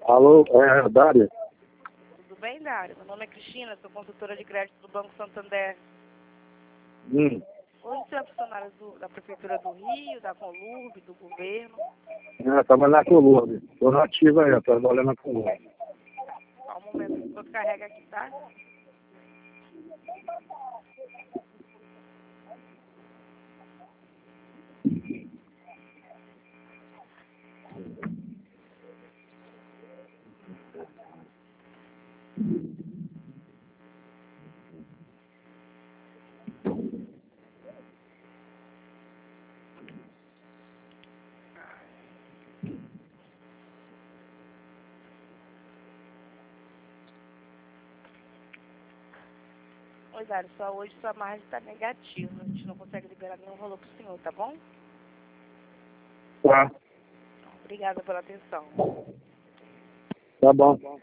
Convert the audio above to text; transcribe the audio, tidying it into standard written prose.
Alô, Dária? Tudo bem, Dário? Meu nome é Cristina, sou consultora de crédito do Banco Santander. Hoje Você é funcionário da Prefeitura do Rio, da Conlurb, do governo? estava na Colômbia. Estou nativa aí, trabalhando na Colômbia. Só um momento que você carrega aqui, tá? Oi, Dário, só hoje sua margem está negativa. A gente não consegue liberar nenhum valor pro senhor, tá bom? Tá, Obrigada pela atenção. tá bom.